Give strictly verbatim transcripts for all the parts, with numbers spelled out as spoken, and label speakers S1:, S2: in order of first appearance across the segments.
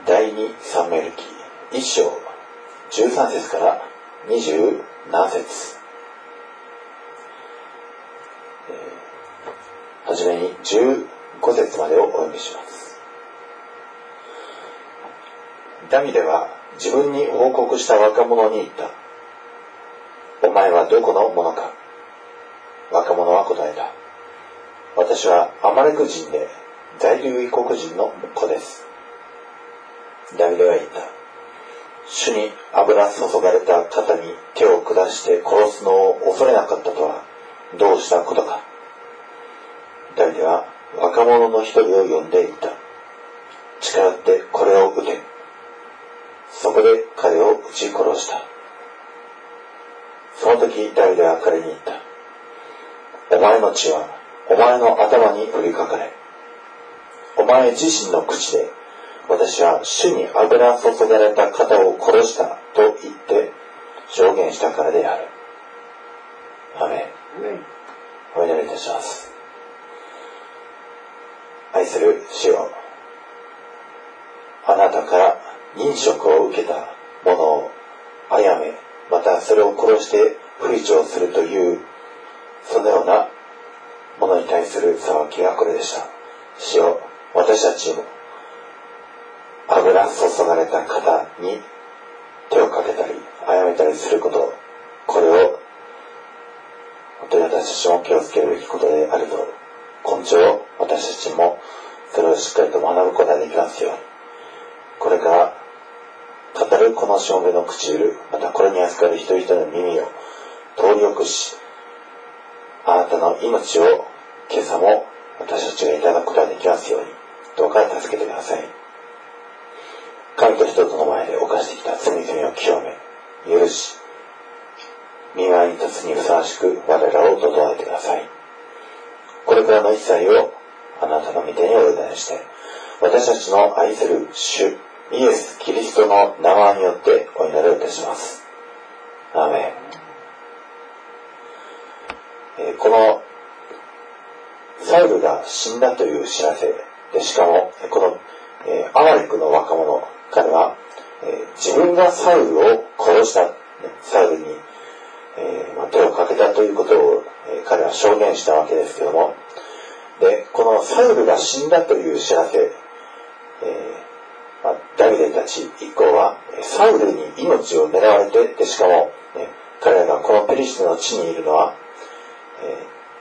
S1: 第二サムエル記一章じゅうさん節からにじゅうなな節、えー、はじめにじゅうご節までをお読みします。ダビデは自分に報告した若者に言った。お前はどこの者か。若者は答えた。私はアマレク人で在留異国人の子です。ダビデは言った。主に油注がれた肩に手を下して殺すのを恐れなかったとはどうしたことか。ダビデは若者の一人を呼んで言った。近寄ってこれを撃て。そこで彼を撃ち殺した。その時ダビデは彼に言った。お前の血はお前の頭に降りかかれ。お前自身の口で私は主に油注がれた方を殺したと言って証言したからである。アメン。お祈りいたします。愛する主よ、あなたから認職を受けた者を殺め、またそれを殺して不義長するというそのようなものに対する裁きがこれでした。主よ、私たちも油注がれた方に手をかけたり殺めたりすること、これを本当に私たちも気をつけるべきことであると、今朝私たちもそれをしっかりと学ぶことができますように、これから語るこの証明の唇、またこれに預かる一人一人の耳を通りよくし、あなたの命を今朝も私たちがいただくことができますように、どうか助けてください。神と人との前で犯してきた罪々を清め、許し、御前に立つにふさわしく我らを整えてください。これからの一切をあなたの御手にお委ねして、私たちの愛する主イエス・キリストの名前によってお祈りをいたします。アーメン。えー、このサウルが死んだという知らせで、しかもこの、えー、アマレクの若者、彼は、えー、自分がサウルを殺した、サウルに、えーまあ、手をかけたということを、えー、彼は証言したわけですけども、でこのサウルが死んだという知らせ、えーまあ、ダビデたち一行はサウルに命を狙われて、でしかも、ね、彼らがこのペリシテの地にいるのは、え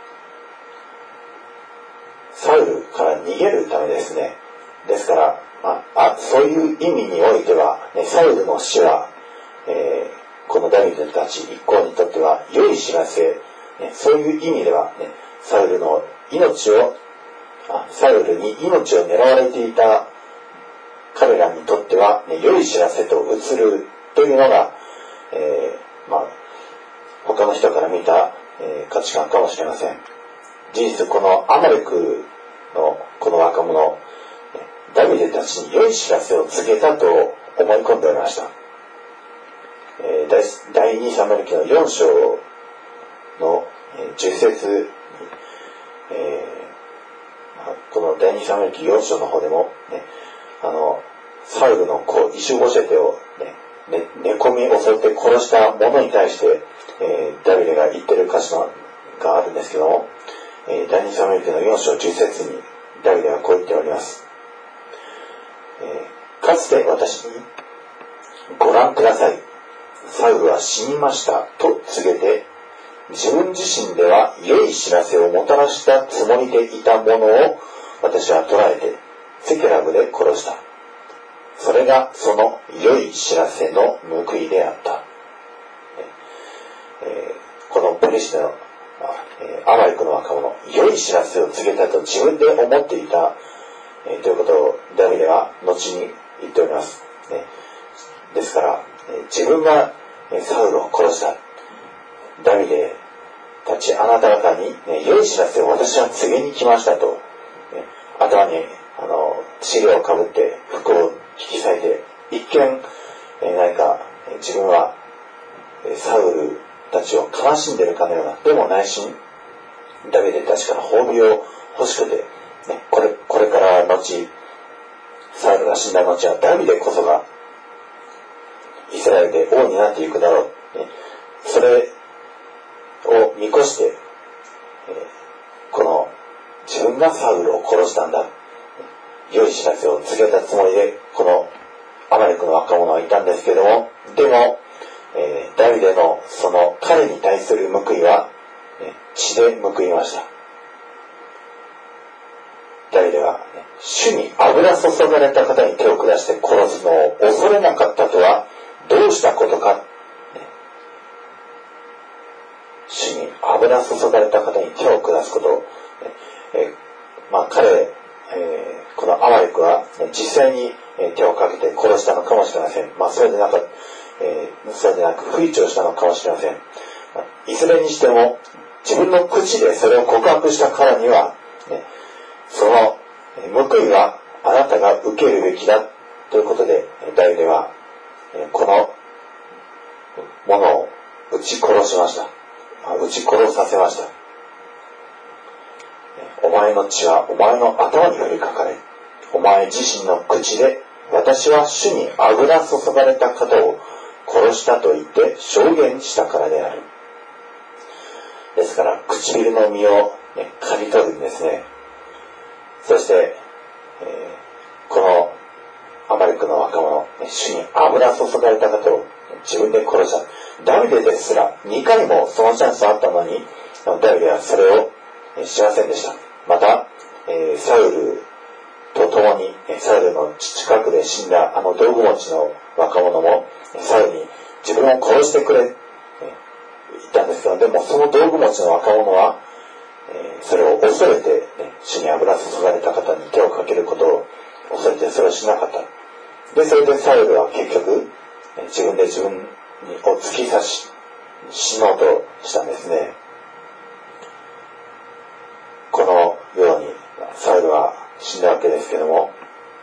S1: ー、サウルから逃げるためですね。ですから、まあ、あそういう意味においては、ね、サウルの死は、えー、このダビデたち一行にとっては良い知らせ、ね、そういう意味では、ね、サウルの命をあサウルに命を狙われていた彼らにとっては、ね、良い知らせと映るというのが、えーまあ、他の人から見た、えー、価値観かもしれません。事実このアマレクのこの若者、ダビデたちに良い知らせを告げたと思い込んでおりました。えー、第二サムエル記のよん章のじゅっ節に、えー、この第二サムエル記よん章の方でも、ね、あのサウルの子イシュボシェテを、ねね、寝込み襲って殺した者に対して、えー、ダビデが言ってる歌詞のがあるんですけども、えー、第二サムエル記のよん章じゅっ節にダビデはこう言っております。えー、かつて私にご覧ください、サウルは死にましたと告げて、自分自身では良い知らせをもたらしたつもりでいたものを私は捕らえてセケラブで殺した。それがその良い知らせの報いであった。えー、このペリシテの、えー、アマレクの若者、良い知らせを告げたと自分で思っていた、えー、ということをダビデは後に言っております。ね、ですから、えー、自分が、えー、サウルを殺した。ダビデたちあなた方に、ね、良い知らせを私は告げに来ましたと、ね、頭にあの尻をかぶって服を引き裂いて、一見、えー、何か、えー、自分は、えー、サウルたちを悲しんでいるかのような、でも内心ダビデたちから褒美を欲しくて、ね、これこれから後サウルが死んだ後はダビデこそがイスラエルで王になっていくだろう、ね、それを見越して、えー、この自分がサウルを殺したんだ、良い知らせを告げたつもりでこのアマレクの若者はいたんですけども、でも、えー、ダビデのその彼に対する報いは、ね、血で報いました。ダビデは、ね、主に油注がれた方に手を下して殺すのを恐れなかったとはどうしたことか、ね、主に油注がれた方に手を下すことを、ねえー、まあ彼、えー、このアマレクは、ね、実際に手をかけて殺したのかもしれません。まあそれでなく、えー、それでなく不意調したのかもしれません。いずれにしても自分の口でそれを告白したからには、ね、その報いはあなたが受けるべきだということで、ダビデはこのものを撃ち殺しました。撃ち殺させました。お前の血はお前の頭に降りかかれ。お前自身の口で私は主に油注がれた方を殺したと言って証言したからである。ですから唇の実を、ね、刈り取るんですね。そして、えー、このアマレクの若者、主に油注がれた方を自分で殺した。ダビデですらにかいもそのチャンスあったのに、ダビデはそれをしませんでした。また、えー、サウルと共にサウルの近くで死んだあの道具持ちの若者もサウルに自分を殺してくれ、えー、言ったんですけど、でもその道具持ちの若者は、えー、それを恐れて、ね、主に油注がれた方に手をかけることを恐れてそれをしなかった。で、それでサウルは結局自分で自分を突き刺し死のうとしたんですね。このようにサウルは死んだわけですけども、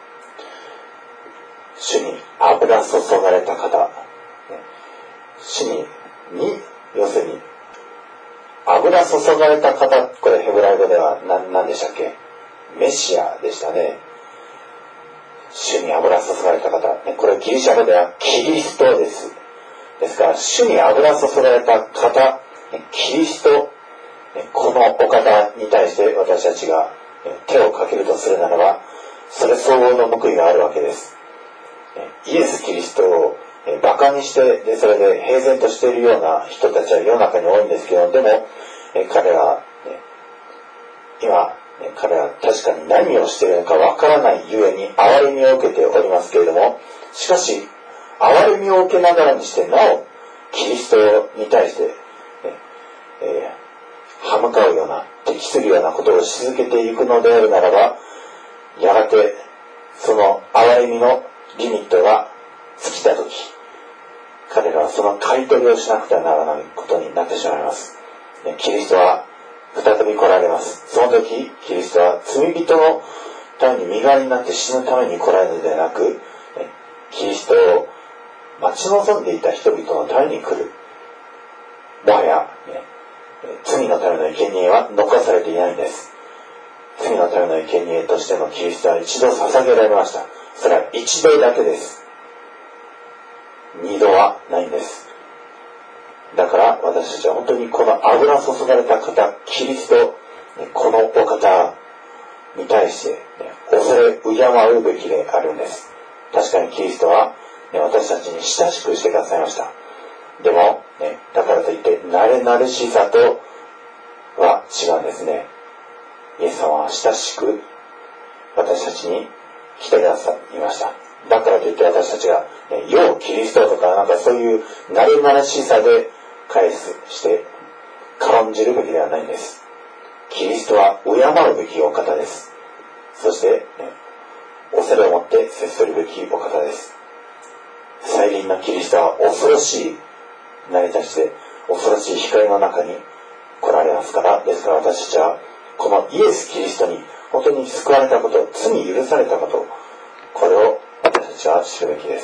S1: 主に油注がれた方、主に、に要するに油注がれた方、これヘブライ語では何, 何でしたっけ？メシアでしたね。主に油注がれた方、これギリシャ語ではキリストです。ですから主に油注がれた方、キリスト、このお方に対して私たちが手をかけるとするならば、それ相応の報いがあるわけです。イエス・キリストをバカにして、でそれで平然としているような人たちは世の中に多いんですけど、でも彼は、ね、今彼は確かに何をしているのかわからないゆえに憐れみを受けておりますけれども、しかし憐れみを受けながらにしてなおキリストに対して、ねえー、歯向かうような敵するようなことをし続けていくのであるならば、やがてその憐れみのリミットが尽きたとき、彼らはその買い取りをしなくてはならないことになってしまいます。キリストは再び来られます。その時、キリストは罪人のために身代わりになって死ぬために来られるのではなく、キリストを待ち望んでいた人々のために来る。もはや、ね、罪のための生贄は残されていないんです。罪のための生贄としてのキリストは一度捧げられました。それは一度だけです。二度はないんです。だから私たちは本当にこの油注がれた方、キリスト、このお方に対して、ね、恐れ敬うべきであるんです。確かにキリストは、ね、私たちに親しくしてくださいました。でも、ね、だからといって慣れ慣れしさとは違うんですね。イエス様は親しく私たちに来てくださいました。だからといって私たちが、ね、世をキリストとかなんかそういう慣れ慣れしさで返すして軽んじるべきではないんです。キリストは敬うべきお方です。そして、ね、恐れを持って接するべきお方です。再臨のキリストは恐ろしい成り立ちで恐ろしい光の中に来られますから、ですから私たちはこのイエス・キリストに本当に救われたこと、罪許されたこと、これを私たちは知るべきです。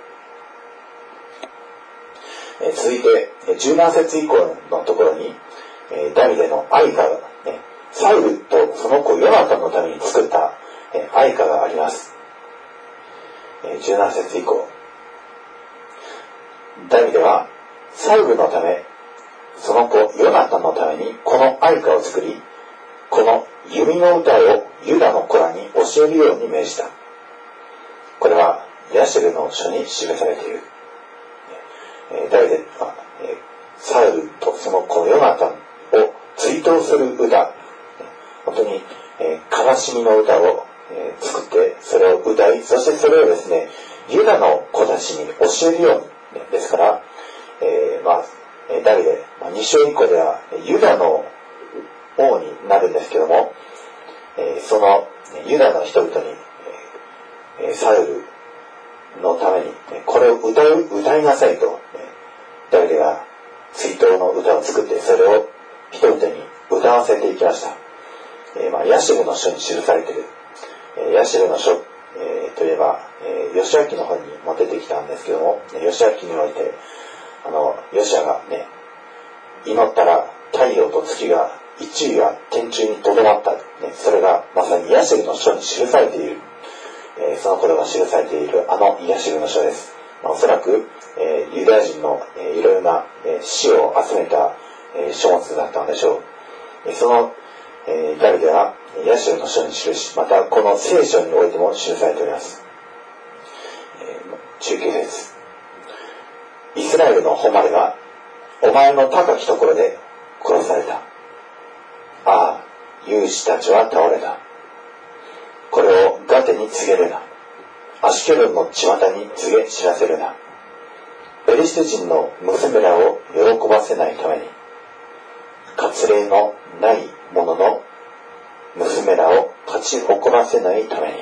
S1: え続いてじゅうなな節以降のところに、えダビデの愛歌が、ね、サウルとその子ヨナタンのために作った、え愛歌があります。 じゅうなな節以降、ダビデはサウルのため、その子ヨナタンのためにこの愛歌を作り、この弓の歌をユダの子らに教えるように命じた。これはヤシェルの書に記されている。ダビデはサウルとその子ヨナタンを追悼する歌、本当に悲しみの歌を作ってそれを歌い、そしてそれをですね、ユダの子たちに教えるように、ですから、えー、まあダビデ、まあ、に章以降ではユダの王になるんですけども、えー、そのユダの人々に、えー、サウルのためにこれを歌う歌いなさいと、ダビデが追悼の歌を作って、それを人々に歌わせていきました。えーまあ、ヤシェルの書に記されている、えー、ヤシェルの書、えー、といえば、えー、ヨシュア記の本にも出てきたんですけども、ヨシュア記においてあのヨシュアがね、祈ったら太陽と月が一夜天中にとどまった、ね、それがまさにヤシェルの書に記されている、えー、そのことが記されているあのヤシェルの書です。まあ、おそらく、えー、ユダヤ人の、えー、いろいろな、えー、詩を集めた、えー、書物だったのでしょう。えー、その、えー、ダビデはヤシェルの書に記し、またこの聖書においても記されております。えー、じゅうきゅう節、イスラエルの誉れがお前の高きところで殺された。ああ、勇士たちは倒れた。これをガテに告げるな。アシュケロンの巷に告げ知らせるな。ペリシテ人の娘らを喜ばせないために、割礼のない者の娘らを勝ち誇らせないために、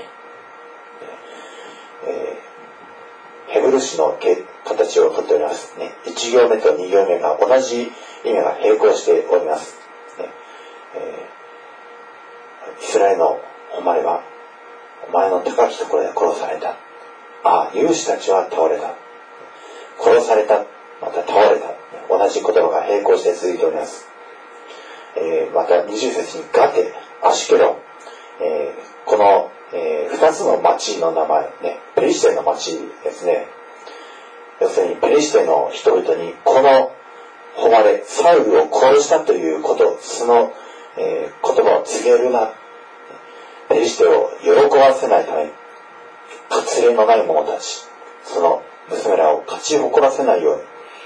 S1: えー、ヘブル詩の形をとっておりますね。いち行目とに行目が同じ意味が並行しております、ね。えー、イスラエルの誉れはお前の高きところで殺された。ああ、勇士たちは倒れた。殺された、また倒れた。同じ言葉が並行して続いております。えー、またにじゅう節にガテ、アシュケロン、えー、この、えー、ふたつの町の名前、ね、ペリシテの町ですね。要するにペリシテの人々にこの誉れ、サウルを殺したということ、その、えー、言葉を告げるな。ペリシテを喜ばせないために、割礼のない者たち、その娘らを勝ち誇らせないように、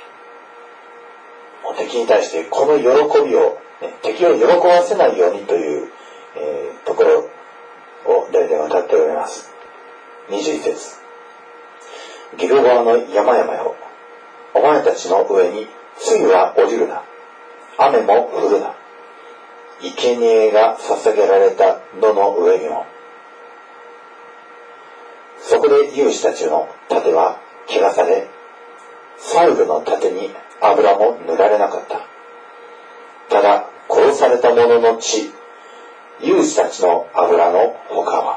S1: もう敵に対してこの喜びを、ね、敵を喜ばせないようにという、えー、ところをダビデが語っております。にじゅういち節、ギルボアの山々よ、お前たちの上に露は降りるな、雨も降るな、生贄が捧げられた野の上にも。そこで勇士たちの盾は汚され、サウルの盾に油も塗られなかった。ただ殺された者の血、勇士たちの油の他は、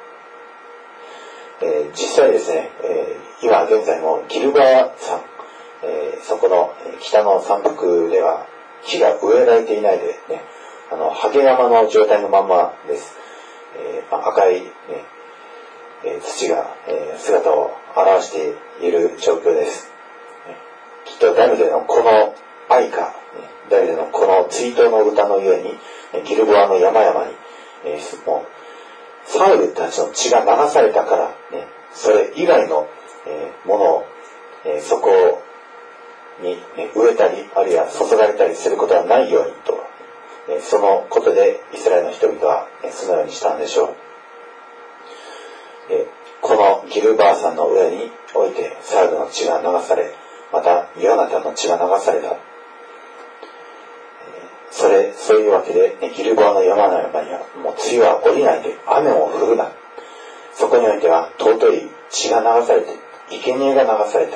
S1: えー、実際ですね、えー、今現在もギルボア山、えー、そこの北の山腹では木が植えられていないでね、あのハゲ山の状態のまんまです。えーまあ、赤い、ねえー、土が、えー、姿を現している状況です。きっとダビデのこの愛歌、ダビデのこの追悼の歌のゆえに、ギルボアの山々に、えー、もうサウルたちの血が流されたから、ね、それ以外の、えー、ものを、えー、そこに、ね、植えたり、あるいは注がれたりすることはないようにと、えー、そのことでイスラエルの人々は、ね、そのようにしたんでしょう。えー、このギルバー山の上においてサウルの血が流され、またヨナタンの血が流された。それ、そういうわけで、ね、ギルボアの山の山にはもう梅雨は降りないで、雨も降るな。そこにおいては尊い血が流されて、生贄が流された。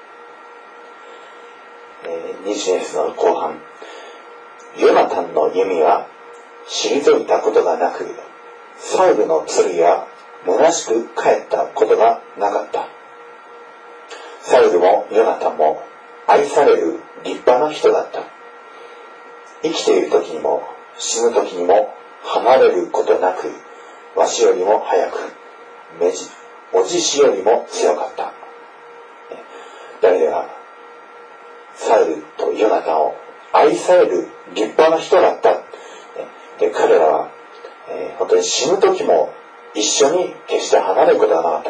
S1: えー、にじゅう節の後半、ヨナタンの弓は退いたことがなく、サウルの剣は虚しく帰ったことがなかった。サウルもヨナタンも愛される立派な人だった。生きている時にも死ぬ時にも離れることなく、わしよりも早く目じお獅子よりも強かった。ダビデはサウルとヨナタンを愛される立派な人だった。で、彼らは、えー、本当に死ぬ時も一緒に決して離れることがなかった。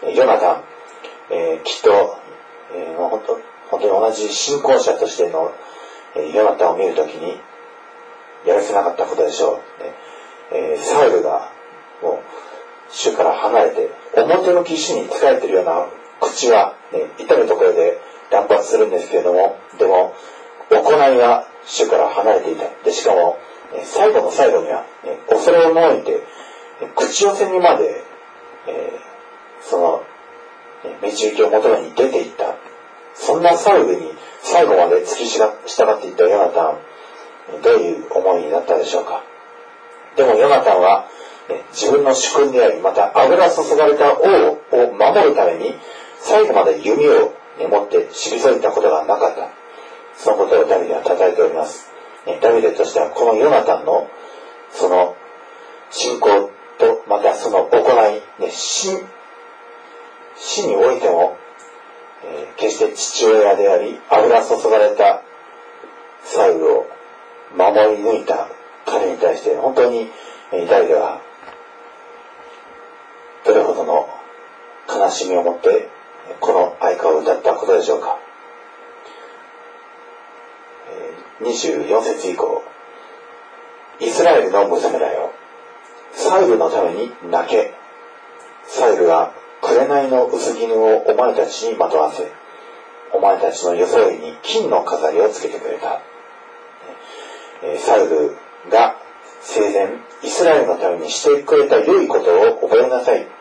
S1: ヨナタン、えー、きっと、えー、もう本当、本当に同じ信仰者としての、えー、ヨナタンを見るときにやらせなかったことでしょう。えー、サウルがもう主から離れて表向き主に仕えているような口は、ね、至るところで乱発するんですけれども、でも行いは主から離れていた。でしかも、ね、最後の最後には、ね、恐れをのいて、ね、口寄せにまで、えー、その、ね、導きを求めに出ていった。そんなサウルに最後まで付き従っていったヨナタン、どういう思いになったでしょうか。でもヨナタンは、ね、自分の主君であり、また油注がれた王を守るために最後まで弓を、ね、持って退いたことがなかった。そのことをダビデは称えております。ね、ダビデとしてはこのヨナタンのその信仰とまたその行い、ね、死死においても、えー、決して父親であり油注がれたサウルを守り抜いた彼に対して本当に、えー、ダビデはどれほどの悲しみを持ってこの愛歌を歌ったことでしょうか。えー、にじゅうよん節以降、イスラエルの娘らよ、サウルのために泣け。サウルは紅の薄絹をお前たちにまとわせ、お前たちの装いに金の飾りをつけてくれた。えー、サウルが生前イスラエルのためにしてくれた良いことを覚えなさい。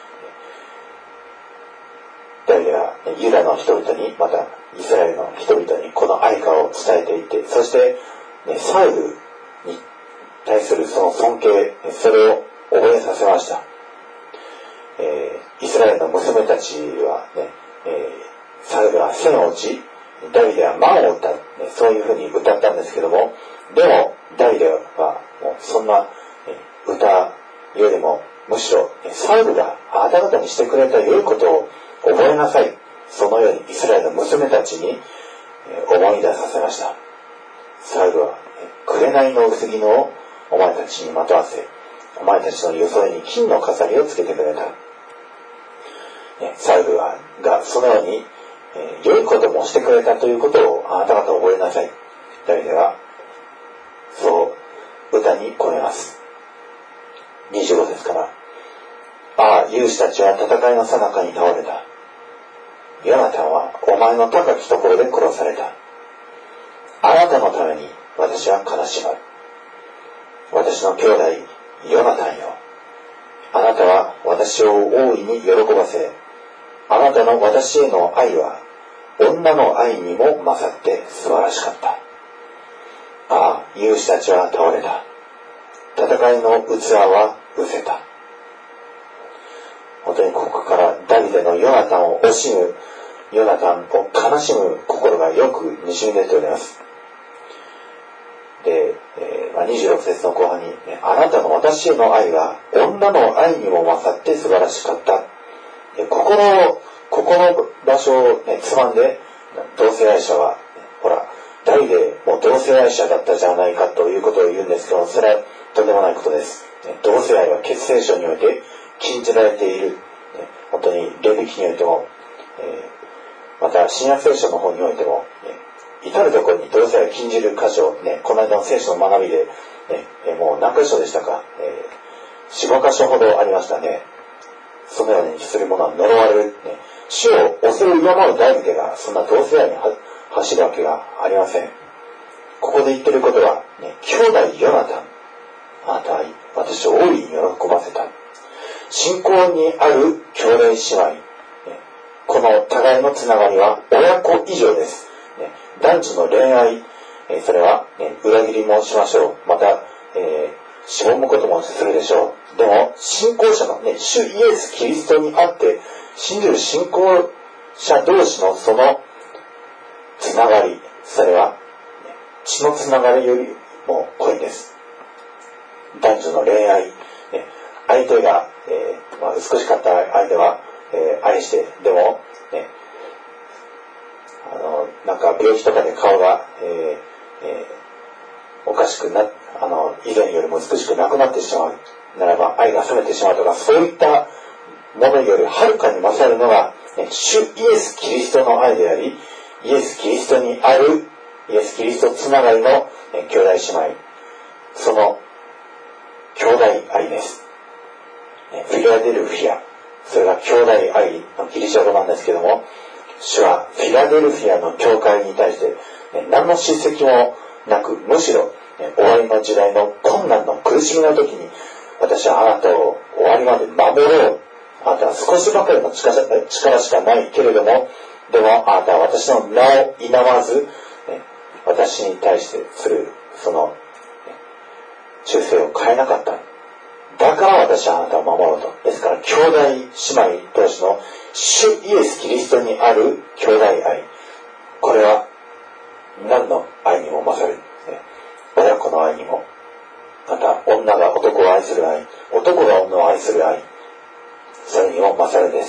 S1: ダビデはユダの人々にまたイスラエルの人々にこの愛歌を伝えていて、そして、ね、サウルに対するその尊敬、それを覚えさせました。えー、イスラエルの娘たちはね、えー、サウルは千を打ち、ダビデは万を打った、ね、そういうふうに歌ったんですけども、でもダビデはもうそんな、ね、歌よりもむしろ、ね、サウルがあなた方にしてくれた良いことを覚えなさい。そのようにイスラエルの娘たちに、えー、思い出させました。サウルは、えー、紅の薄絹をお前たちにまとわせ、お前たちの装いに金の飾りをつけてくれた。ね、サウルはがそのように、えー、良いこともしてくれたということをあなた方覚えなさい。ダビデはそう歌に込めます。にじゅうご節から、ああ、勇士たちは戦いの最中に倒れた。ヨナタンはお前の高きところで殺された。あなたのために私は悲しむ。私の兄弟ヨナタンよ、あなたは私を大いに喜ばせ、あなたの私への愛は女の愛にも勝って素晴らしかった。ああ、勇士たちは倒れた。戦いの器は失せた。本当にここからダビデのヨナタンを惜しむ、ヨナタンを悲しむ心がよくにじみ出ております。で、えーまあ、にじゅうろく節の後半に、ね、あなたの私への愛は女の愛にも勝って素晴らしかった。でここの、ここの場所を、ね、つまんで、同性愛者は、ね、ほら、ダビデも同性愛者だったじゃないかということを言うんですけど、それはとんでもないことです。ね、同性愛は血聖書において禁じられている。ね、本当にレビ記においても、えー、また新約聖書の方においても、ね、至るところに同性愛を禁じる箇所、ね、この間の聖書の学びで、ね、もう何箇所でしたか、えー、よん、ご箇所ほどありましたね。そのようにする者は呪われる。ね、主を恐れ敬うダビデがそんな同性愛に走るわけがありません。ここで言ってることは、ね、兄弟ヨナタン、あなたは私を大いに喜ばせた。信仰にある兄弟姉妹、ね、この互いのつながりは親子以上です。ね、男女の恋愛、えー、それは、ね、裏切りもしましょう。また、えー、しぼむこともするでしょう。でも、信仰者の、ね、主イエス・キリストにあって、信じる信仰者同士のそのつながり、それは、ね、血のつながりよりも濃いです。男女の恋愛、ね、相手が、えーまあ、美しかった相手は、 えー、愛して、でも、ね、あの、なんか病気とかで顔が、えーえー、おかしくな、あの、以前よりも美しくなくなってしまうならば、愛が冷めてしまうとか、そういったものよりはるかに勝るのが、ね、主イエス・キリストの愛であり、イエス・キリストにある、イエス・キリストつながりの、ね、兄弟姉妹、その兄弟愛です。ね、フィラデルフィア、それが兄弟愛のギリシャ語なんですけども、主はフィラデルフィアの教会に対して、ね、何の叱責もなく、むしろ、ね、終わりの時代の困難の苦しみの時に、私はあなたを終わりまで守ろう。あなたは少しばかりの力しかないけれども、でもあなたは私の名を否まず、ね、私に対してするその、ね、忠誠を変えなかった。だから私はあなたを守ろうと。ですから兄弟姉妹同士の主イエス・キリストにある兄弟愛、これは何の愛にも勝る、ね、親子の愛にも、また女が男を愛する愛、男が女を愛する愛、それにも勝るです。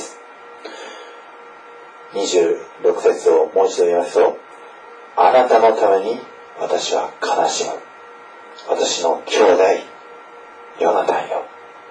S1: にじゅうろく節をもう一度言いますと、あなたのために私は悲しむ。私の兄弟ヨナタンよ、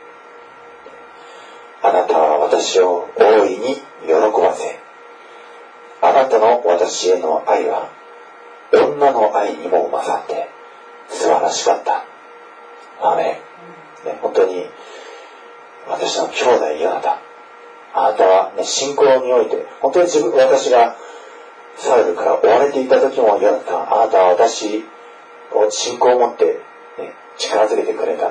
S1: あなたは私を大いに喜ばせ、あなたの私への愛は女の愛にも勝って素晴らしかった。アーメン、ね、本当に私の兄弟ヨナタン、あなたは、ね、信仰において本当に自分私がサウルから追われていた時もヨナタン、あなたは私を信仰を持って、ね、力づけてくれた。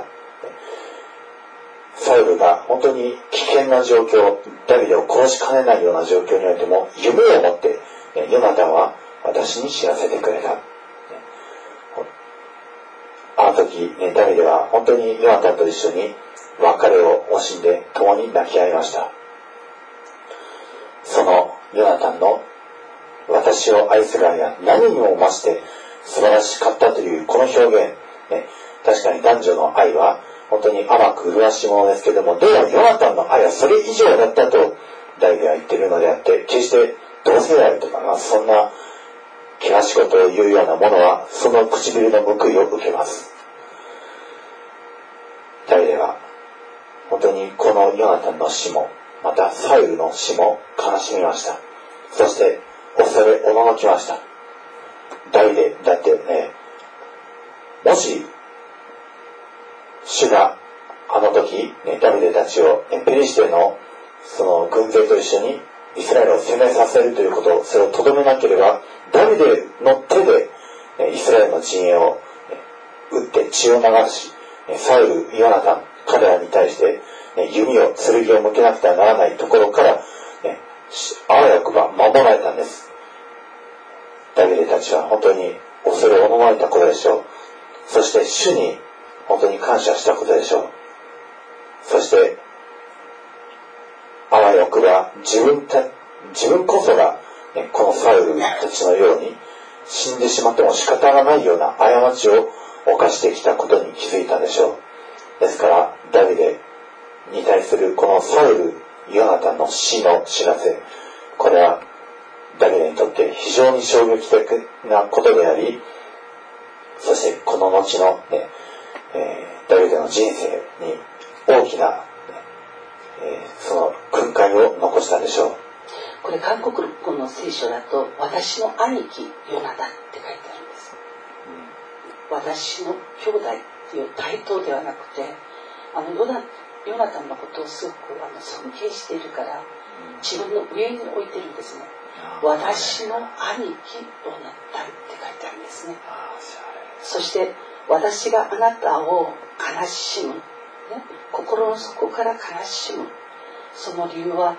S1: サウルが本当に危険な状況、ダビデを殺しかねないような状況においても夢を持って、ね、ヨナタンは私に知らせてくれた。ね、あの時、ね、ダビデは本当にヨナタンと一緒に別れを惜しんで共に泣き合いました。そのヨナタンの私を愛する愛が何にも増して素晴らしかったというこの表現、ね、確かに男女の愛は本当に甘く麗しいものですけれども、どうもヨナタンの愛はそれ以上だったとダビデは言っているのであって、決して同性愛とかそんな険しいことを言うようなものはその唇の報いを受けます。ダビデは本当にこのヨナタンの死もまたサウルの死も悲しみました。そして恐れおののきました。ダビデだってね、もし主があの時、ね、ダビデたちを、ね、ペリシテのその軍勢と一緒にイスラエルを攻めさせるということ、それをとどめなければ、ダビデの手で、ね、イスラエルの陣営を、ね、撃って血を流し、ね、サウル、ヨナタン、彼らに対して、ね、弓を、剣を向けなくてはならないところから、ね、あわよくば守られたんです。ダビデたちは本当に恐れおののいたことでしょう。そして主に本当に感謝したことでしょう。そしてあわよくば自分た自分こそが、ね、このサウルたちのように死んでしまっても仕方がないような過ちを犯してきたことに気づいたでしょう。ですからダビデに対するこのサウル・ヨナタンの死の知らせ、これはダビデにとって非常に衝撃的なことであり、そしてこの後の、ねえー、ダビデの人生に大きな、えー、その訓戒を残したでしょう。
S2: これ韓国語の聖書だと私の兄貴ヨナタンって書いてあるんです、うん、私の兄弟っていう対等ではなくて、あのヨナヨナタンのことをすごくあの尊敬しているから自分の上に置いてるんですね。私の兄貴ヨナタンって書いてあるんですね。そして私があなたを悲しむ、ね、心の底から悲しむその理由は、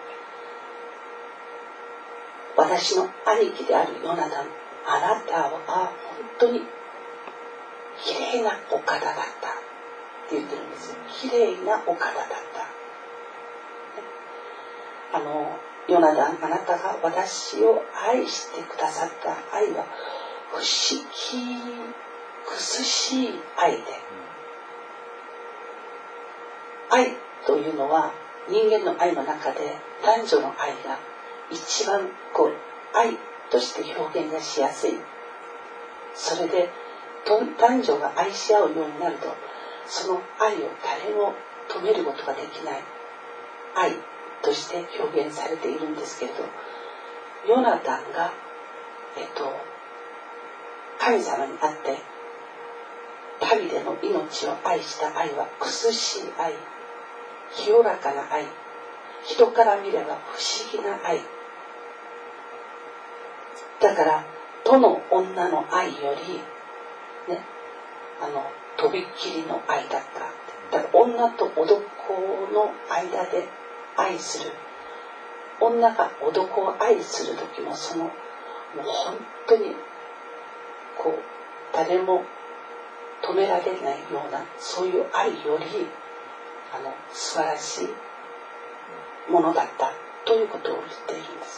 S2: 私の兄貴であるヨナタン、あなたは本当にきれいなお方だったって言ってるんですよ。きれいなお方だった。あのヨナタン、あなたが私を愛してくださった愛は不思議苦しい愛で、愛というのは人間の愛の中で男女の愛が一番こう愛として表現がしやすい。それで男女が愛し合うようになると、その愛を誰も止めることができない愛として表現されているんですけれど、ヨナタンが、えっと、神様にあってダビデの命を愛した愛は苦しい愛、清らかな愛、人から見れば不思議な愛だから、どの女の愛よりね、あのとびっきりの愛だった。だから女と男の間で愛する、女が男を愛する時も、そのもう本当にこう誰も止められないような、そういう愛よりあの素晴らしいものだったということを言っているんです。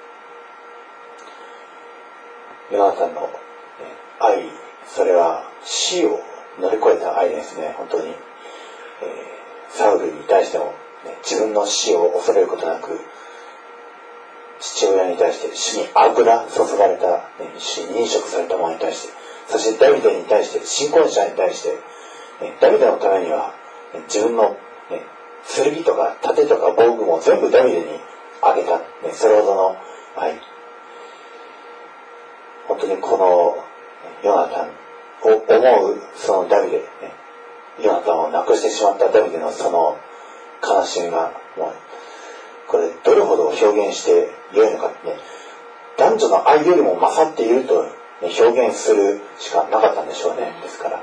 S1: ヨナタンの、ね、愛、それは死を乗り越えた愛ですね。本当に、えー、サウルに対しても、ね、自分の死を恐れることなく、父親に対して主に油注がれた、ね、主に認識された者に対して、そしてダビデに対して、信仰者に対して、ね、ダビデのためには、ね、自分の、ね、剣とか盾とか防具も全部ダビデにあげた、ね、それほどの愛。本当にこのヨナタンを思うそのダビデ、ね、ヨナタンを亡くしてしまったダビデのその悲しみが、もうこれどれほど表現して良いのかってね、男女の愛よりも勝っていると、ね、表現するしかなかったんでしょうね。ですから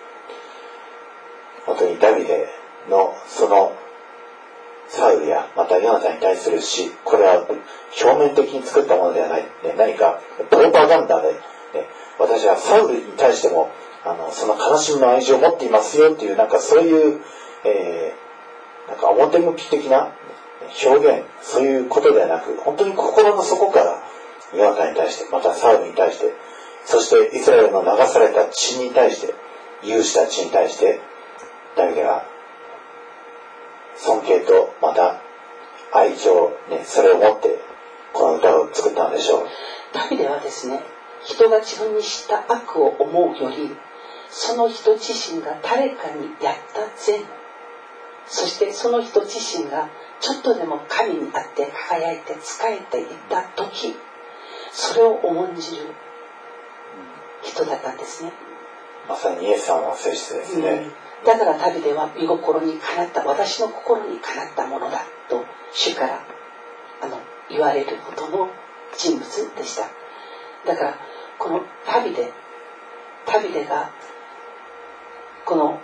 S1: 本当にダビデのそのサウルやまたヨナタンに対する死、これは表面的に作ったものではない、ね、何かプロパガンダで、ね、私はサウルに対してもあのその悲しみの愛情を持っていますよっていう、なんかそういう、えー、なんか表向き的な表現、そういうことではなく、本当に心の底からヨナタンに対して、またサウルに対して、そしてイスラエルの流された血に対して、有した血に対してダビデが尊敬とまた愛情、ね、それを持ってこの歌を作ったのでしょう。
S2: ダビデはですね、人が自分にした悪を思うより、その人自身が誰かにやった善、そしてその人自身がちょっとでも神にあって輝いて仕えていった時、それを重んじる人だったんですね。
S1: まさにイエス様の性質ですね、
S2: うん、だからダビデは見心にかなった、私の心にかなったものだと主からあの言われるほどの人物でした。だからこのダビデダビデがこの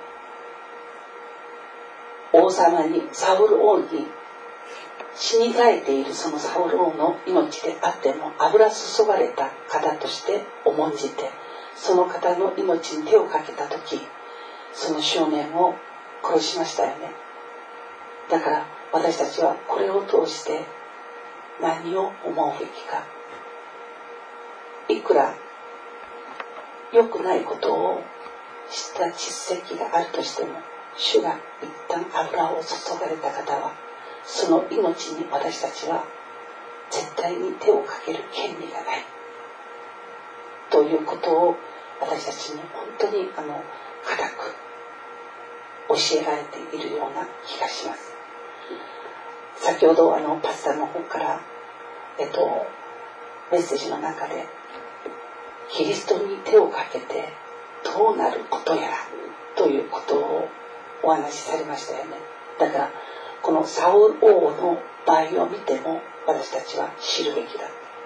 S2: 王様に、サウル王に死に絶えているそのサウル王の命であっても油注がれた方として重んじて、その方の命に手をかけた時、その少年を殺しましたよね。だから私たちはこれを通して何を思うべきか。いくら良くないことを知った実績があるとしても、主が一旦油を注がれた方は、その命に私たちは絶対に手をかける権利がないということを、私たちに本当にあの固く教えられているような気がします。先ほどあのパスタの方から、えっと、メッセージの中でキリストに手をかけてどうなることやらということをお話しされましたよね。だからこのサウル王の場合を見ても私たちは知るべきだ。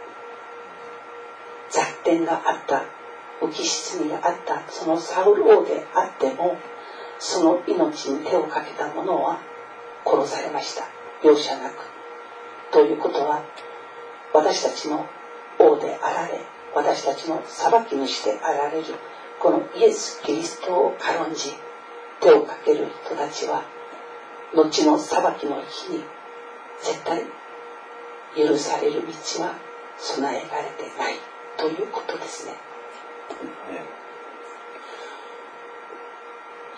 S2: 雑点があった、浮き沈みがあったそのサウル王であっても、その命に手をかけた者は殺されました。容赦なく。ということは、私たちの王であられ、私たちの裁き主であられるこのイエス・キリストを軽んじ手をかける人たちは、後の裁きの日に絶対許される道は備えられてないということですね。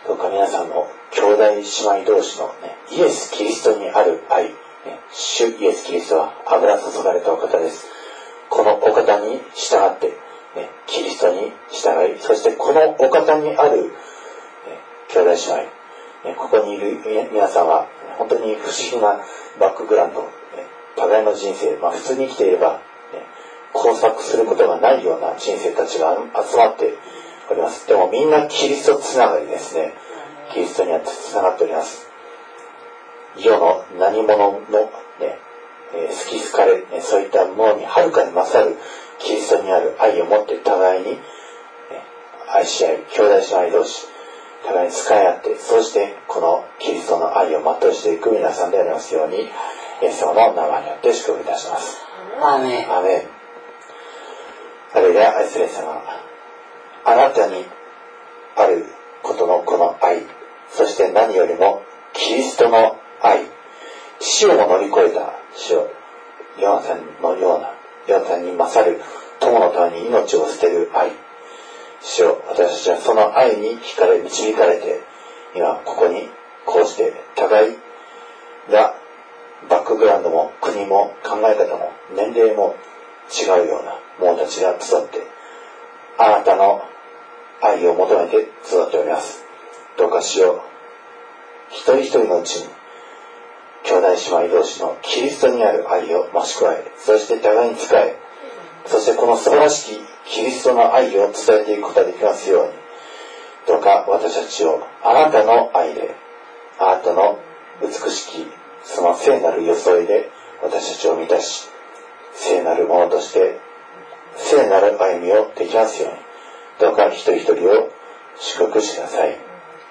S1: どうか皆さんの兄弟姉妹同士の、ね、イエス・キリストにある愛、ね、主イエス・キリストは油注がれたお方です。このお方に従って、ね、キリストに従い、そしてこのお方にある、ね、兄弟姉妹、ね、ここにいる皆さんは本当に不思議なバックグラウンド、ね、互いの人生、まあ、普通に生きていれば、ね、交錯することがないような人生たちが集まっております。でもみんなキリストつながりですね。キリストにあってつながっております。世の何者の、ねえー、好き好かれ、ね、そういったものにはるかに勝るキリストにある愛を持って互いに、ね、愛し合い、兄弟姉妹同士互いに使い合って、そしてこのキリストの愛を全うしていく皆さんでありますように、イエス様の名前によって祝福いたします。
S2: アーメン。
S1: アーメン。ハレルヤ。愛するイエス様、あなたにあることのこの愛、そして何よりもキリストの愛、死をも乗り越えた死を、ヨナタンのような、ヨナタンに勝る友のために命を捨てる愛、死を、私たちはその愛に惹かれ、導かれて、今ここにこうして互いがバックグラウンドも国も考え方も年齢も違うような者たちが集って、あなたの愛を求めて集っております。どうかしよう、一人一人のうちに兄弟姉妹同士のキリストにある愛を増し加え、そして互いに仕え、そしてこの素晴らしきキリストの愛を伝えていくことができますように、どうか私たちをあなたの愛で、あなたの美しきその聖なる装いで私たちを満たし、聖なるものとして聖なる歩みをできますように、どうか一人一人を祝福してください。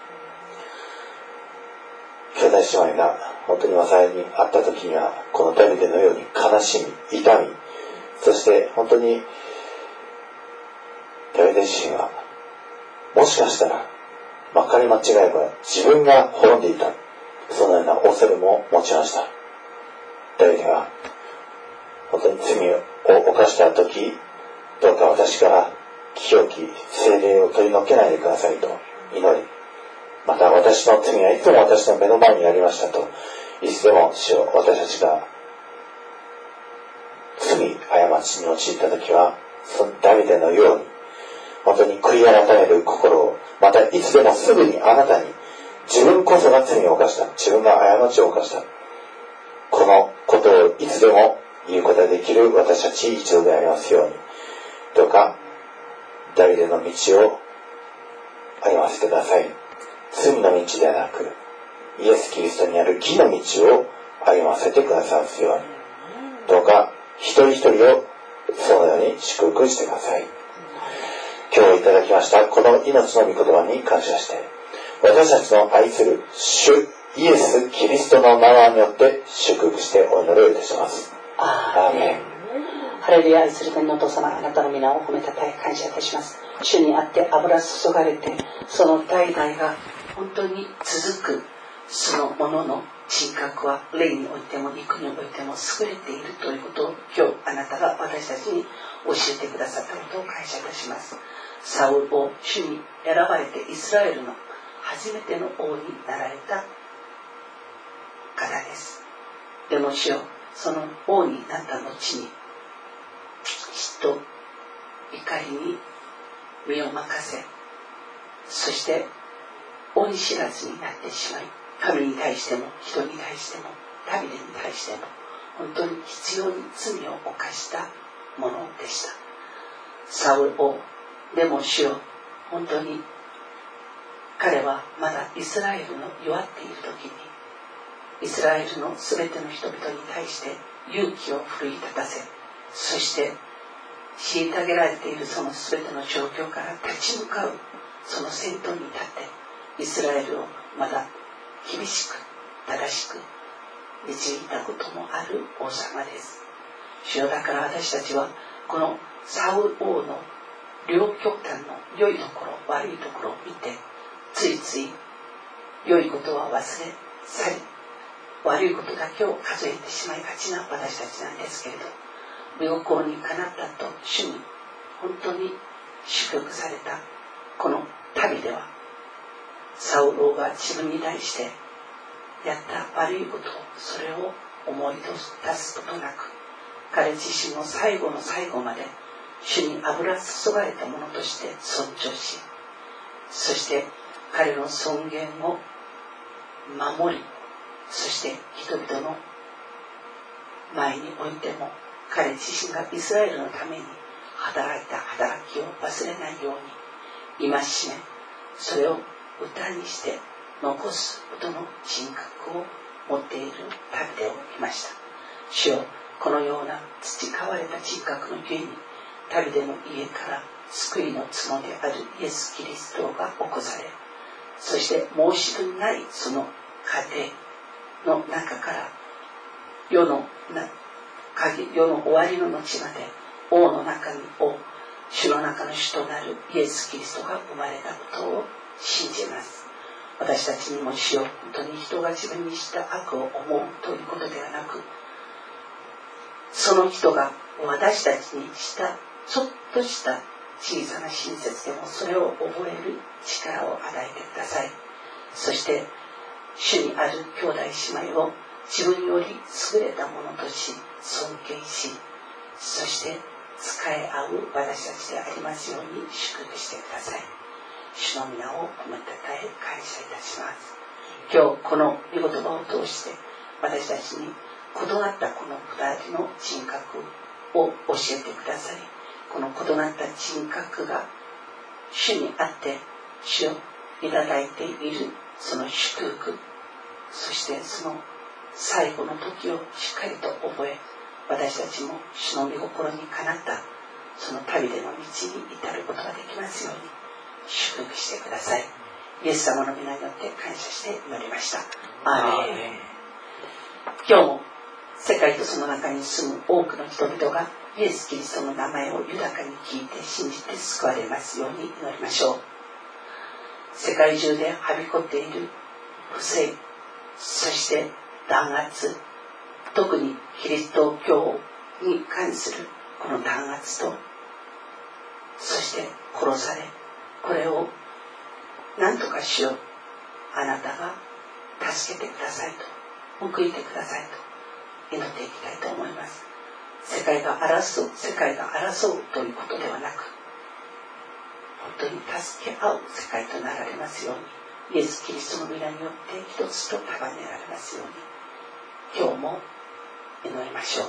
S1: 兄弟姉妹が本当に災いにあった時には、このダビデのように悲しみ、痛み、そして本当にダビデ自身はもしかしたらまかり間違えば自分が滅んでいた、そのような恐れも持ちました。ダビデは本当に罪を犯した時、どうか私から清き聖霊を取り除けないでくださいと祈り、また私の罪はいつも私の目の前にありましたと、いつでも主を私たちが罪過ちに陥った時は、そのダビデのように本当に悔い改める心を、またいつでもすぐにあなたに、自分こそが罪を犯した、自分が過ちを犯した、このことをいつでも言うことができる私たち一同でありますように、どうかダビデの道を歩ませてください。罪の道ではなく、イエス・キリストにある義の道を歩ませてくださるように、どうか一人一人をそのように祝福してください。今日いただきましたこの命の御言葉に感謝して、私たちの愛する主イエス・キリストの名前によって祝福してお祈りをいたします。アーメン。
S2: ハレルヤ。愛する天のお父様、あなたの皆を褒めたたえ感謝いたします。主にあって油注がれて、その代々が本当に続くそのものの人格は霊においても肉においても優れているということを今日あなたが私たちに教えてくださったことを感謝いたします。サウルを主に選ばれてイスラエルの初めての王になられた方です。でも主よ、その王になった後に嫉妬、怒りに身を任せ、そして恩知らずになってしまい、神に対しても人に対してもダビデに対しても本当に必要に罪を犯したものでした。サウル王でも主よ、本当に彼はまだイスラエルの弱っている時に、イスラエルのすべての人々に対して勇気を奮い立たせ、そして虐げられているそのすべての状況から立ち向かうその先頭に立ってイスラエルをまだ厳しく正しく導いたこともある王様です。主よ、だから私たちはこのサウル王の両極端の良いところ悪いところを見て、ついつい良いことは忘れ去り、悪いことだけを数えてしまいがちな私たちなんですけれど、御心にかなったと主に本当に祝福されたこの旅では、 サウロが自分に対してやった悪いこと、それを思い出すことなく、彼自身も最後の最後まで主に油注がれたものとして尊重し、そして彼の尊厳を守り、そして人々の前においても彼自身がイスラエルのために働いた働きを忘れないように戒め、それを歌にして残すほどの人格を持っているダビデを見ました。主よ、このような培われた人格のゆえにダビデの家から救いの角であるイエス・キリストが起こされ、そして申し分ないその家庭の中から世のな世の終わりの後まで王の中に王、主の中の主となるイエス・キリストが生まれたことを信じます。私たちにも主よ、本当に人が自分にした悪を思うということではなく、その人が私たちにしたちょっとした小さな親切でもそれを覚える力を与えてください。そして主にある兄弟姉妹を自分より優れたものとし尊敬し、そして仕え合う私たちでありますように祝福してください。主の皆を褒めたたえ感謝いたします。今日この御言葉を通して私たちに異なったこの二人の人格を教えてください。この異なった人格が主にあって主をいただいているその祝福、そしてその最後の時をしっかりと覚え、私たちも主の御心にかなったその旅での道に至ることができますように祝福してください。イエス様の皆によって感謝して祈りました。アーメン。今日も世界とその中に住む多くの人々がイエス・キリストの名前を豊かに聞いて信じて救われますように祈りましょう。世界中ではびこっている不正、そして弾圧、特にキリスト教に関するこの弾圧と、そして殺され、これを何とかしよう、あなたが助けてくださいと、報いてくださいと祈っていきたいと思います。世界が争う、世界が争うということではなく、本当に助け合う世界となられますように、イエス・キリストの皆によって一つと束ねられますように、今日も祈りましょう。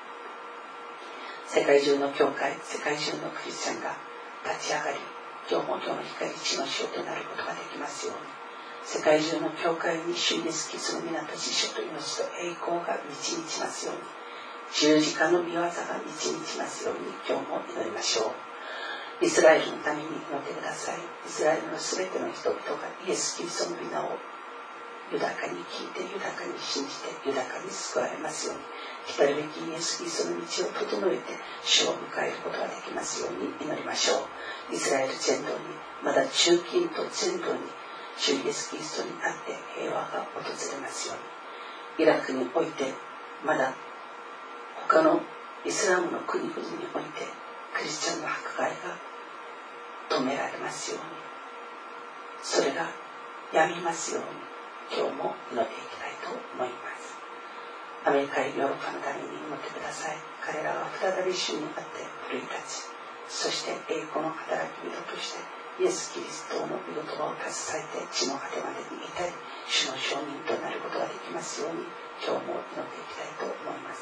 S2: 世界中の教会、世界中のクリスチャンが立ち上がり、今日も今日の光、地の塩となることができますように、世界中の教会に主イエス・キリストの皆と知識と命と栄光が満ち満ちますように、十字架の御業が満ち満ちますように、今日も祈りましょう。イスラエルのために祈ってください。イスラエルのすべての人々がイエス・キリストの皆を豊かに聞いて、豊かに信じて、豊かに救われますように、来たるべきイエス・キリストの道を整えて主を迎えることができますように祈りましょう。イスラエル全土に、まだ中近と全土に主イエス・キリストにあって平和が訪れますように、イラクにおいてまだ他のイスラムの国々においてクリスチャンの迫害が止められますように、それがやみますように今日も祈っていきたいと思います。アメリカやヨーロッパのために祈ってください。彼らが再び主にあって奮い立ち、そして栄光の働き人としてイエス・キリストの御言葉を携えて地の果てまでに至り、主の証人となることができますように今日も祈っていきたいと思います。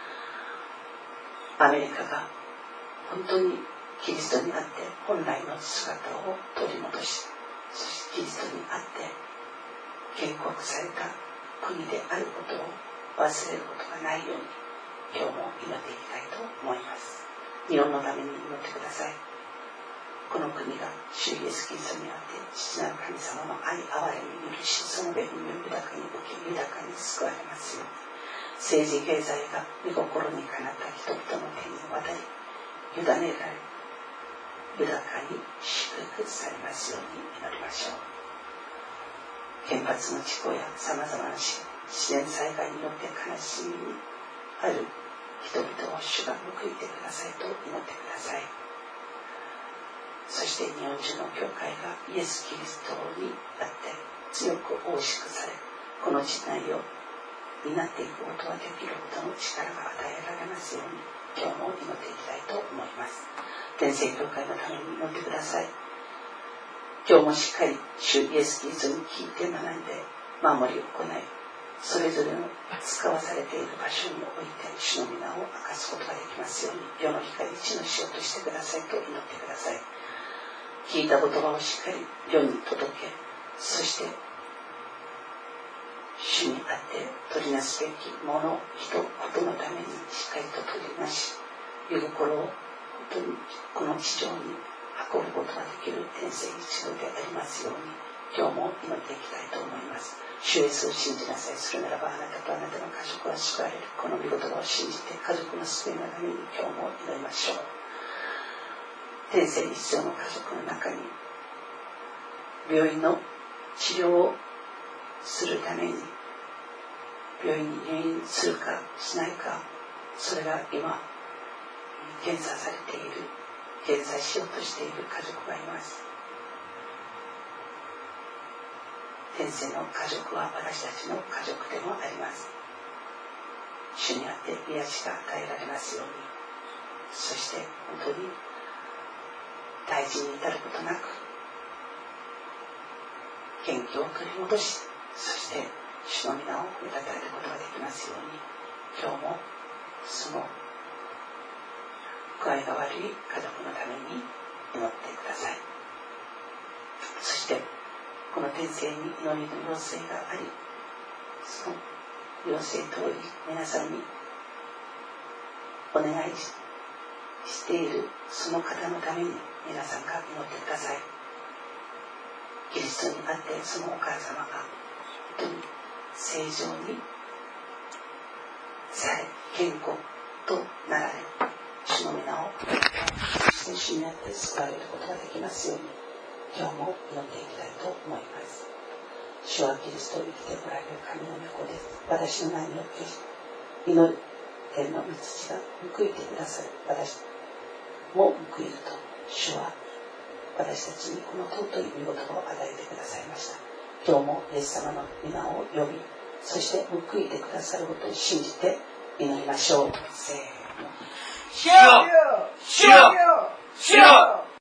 S2: アメリカが本当にキリストにあって本来の姿を取り戻し、そしてキリストにあって建国された国であることを忘れることがないように今日も祈っていきたいと思います。日本のために祈ってください。この国が主イエス・キリストにあって父なる神様の愛、憐れみ、許し、その恵みを豊かに受け、豊かに救われますように、政治経済が御心にかなった人々の手に渡り、委ねられ、豊かに祝福されますように祈りましょう。原発の事故やさまざまな自然災害によって悲しみにある人々を主が報いてくださいと祈ってください。 そして日本中の教会がイエス・キリストにあって強く大しくされ、この時代を担っていくことができるほどの力が与えられますように、今日も祈っていきたいと思います。天聖教会のために祈ってください。今日もしっかり主イエス・キリストに聞いて学んで守りを行い、それぞれの使わされている場所において主の皆を明かすことができますように、世の光地の塩としてくださいと祈ってください。聞いた言葉をしっかり世に届け、そして主にあって取りなすべきもの、人、ことのためにしっかりと取りなし、御心を本当にこの地上に運ぶことができる天聖一同でありますように、今日も祈っていきたいと思います。主イエスを信じなさい。するならばあなたとあなたの家族は救われる。この御言葉を信じて家族の救いのために今日も祈りましょう。天聖一同の家族の中に病院の治療をするために病院に入院するかしないか、それが今検査されている、検査しようとしている家族がいます。天聖の家族は私たちの家族でもあります。主にあって癒しが与えられますように、そして本当に大事に至ることなく元気を取り戻し、そして主の皆を褒めたたえることができますように、今日もその具合が悪い家族のために祈ってください。そしてこの天聖に祈りの要請があり、その要請通り皆さんにお願いしているその方のために皆さんが祈ってください。キリストにあってそのお母様が本当に正常にされ、健康となられ、主の皆をそして主にあって救われることができますように、今日も祈っていきたいと思います。主はキリストを生きておられる神の御子です。私の名によって祈る天の御父が報いてくださる。私も報いると主は私たちにこの尊い御言葉を与えてくださいました。今日もイエス様の皆を呼び、そして報いてくださることを信じて祈りましょう。せーの。主よ、主よ、主よ。